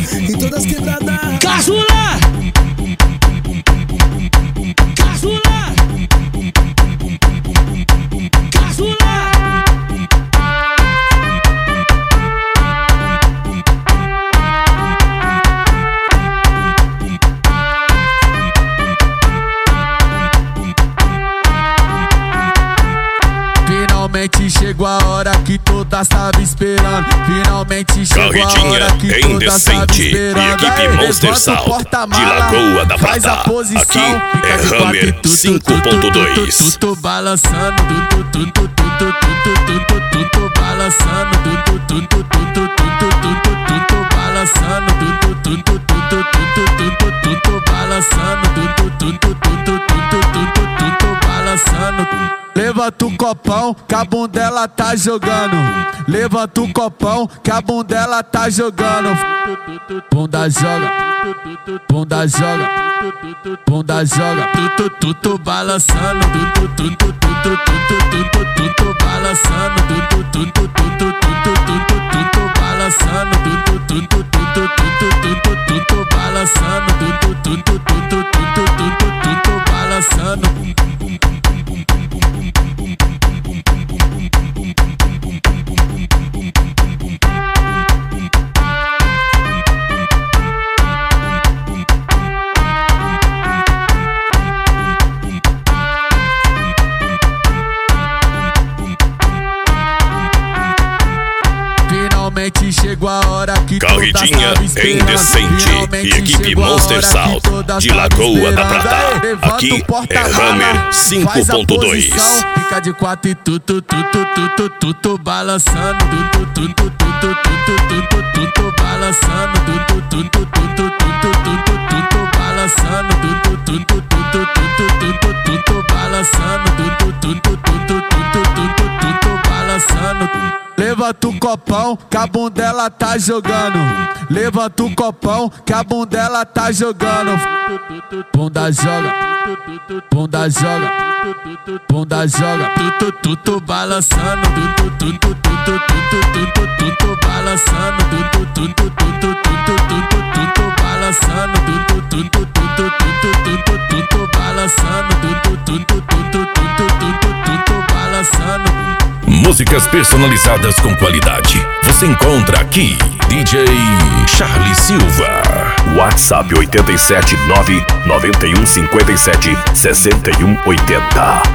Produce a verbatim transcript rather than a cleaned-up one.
em todas as quebradas. Caçula! Caçula! Caçula! Finalmente chegou a hora que todas tava esperando. Finalmente chegou a hora que é todas tava indecente. esperando. E equipe Monster Salt de Lagoa da Prata. Aqui é Hammer cinco ponto dois. Tu tu balançando, tu tu tu tu tu tu tu tu tu balançando, tu tu tu tu tu tu tu tu balançando, tu tu tu tu tu tu tu tu balançando, tu tu tu tu tu tu balançando. Levanta o copão que a bundela tá jogando. Levanta o copão que a bundela tá jogando. Bunda joga, bunda joga, bunda joga. Tu tu tu tu balançando, tu tu tu tu tu tu tu tu tu balançando, tu tu tu tu tu tu tu balançando, tu tu tu tu tu tu balançando, tu tu tu tu tu balançando. Finalmente chegou a hora que Corridinha é indecente. E equipe Monster Salt de Lagoa da Prata. Aqui é Hammer cinco ponto dois. Fica de quatro e tu tu tu tu tu tu tu tu balançando, tu tu tu tu tu tu tu tu tu balançando, tu tu tu tu tu tu tu tu balançando, tu tu tu tu tu tu tu balançando, tu tu tu tu tu tu balançando. Levanta o copão que a bundela tá jogando. Levanta o copão que a bundela tá jogando. Bunda joga, bunda joga, bunda joga. Tu tu tu tu balançando, tu tu tu tu tu tu tu tu balançando, tu tu tu tu tu tu balançando, tu tu tu tu tu balançando, tu tu tu tu tu balançando. Músicas personalizadas com qualidade. Você encontra aqui D J Charlie Silva. WhatsApp oito sete nove nove um cinco sete seis um oito zero.